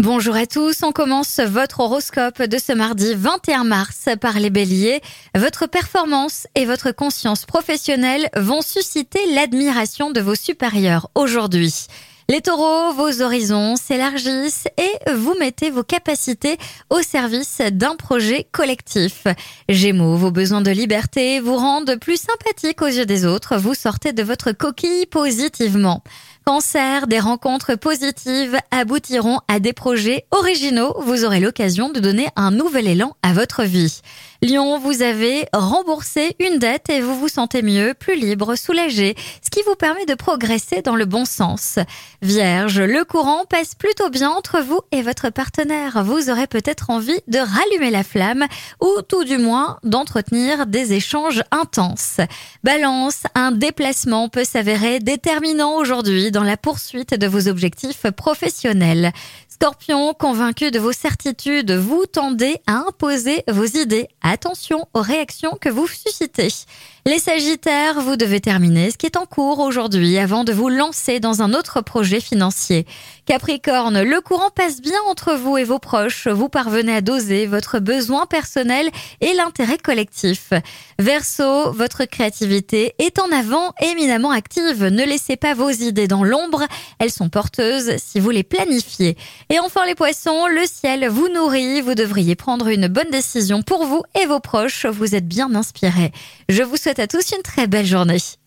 Bonjour à tous, on commence votre horoscope de ce mardi 21 mars par les béliers. Votre performance et votre conscience professionnelle vont susciter l'admiration de vos supérieurs aujourd'hui. Les taureaux, vos horizons s'élargissent et vous mettez vos capacités au service d'un projet collectif. Gémeaux, vos besoins de liberté vous rendent plus sympathique aux yeux des autres, vous sortez de votre coquille positivement. Cancer, des rencontres positives aboutiront à des projets originaux. Vous aurez l'occasion de donner un nouvel élan à votre vie. Lion, vous avez remboursé une dette et vous vous sentez mieux, plus libre, soulagé, ce qui vous permet de progresser dans le bon sens. Vierge, le courant passe plutôt bien entre vous et votre partenaire. Vous aurez peut-être envie de rallumer la flamme ou tout du moins d'entretenir des échanges intenses. Balance, un déplacement peut s'avérer déterminant aujourd'hui dans la poursuite de vos objectifs professionnels. Scorpion, convaincu de vos certitudes, vous tendez à imposer vos idées. Attention aux réactions que vous suscitez. Les Sagittaires, vous devez terminer ce qui est en cours aujourd'hui avant de vous lancer dans un autre projet financier. Capricorne, le courant passe bien entre vous et vos proches. Vous parvenez à doser votre besoin personnel et l'intérêt collectif. Verseau, votre créativité est en avant, éminemment active. Ne laissez pas vos idées dans l'ombre. Elles sont porteuses si vous les planifiez. Et enfin les poissons, le ciel vous nourrit. Vous devriez prendre une bonne décision pour vous et vos proches. Vous êtes bien inspirés. Je vous souhaite à tous une très belle journée.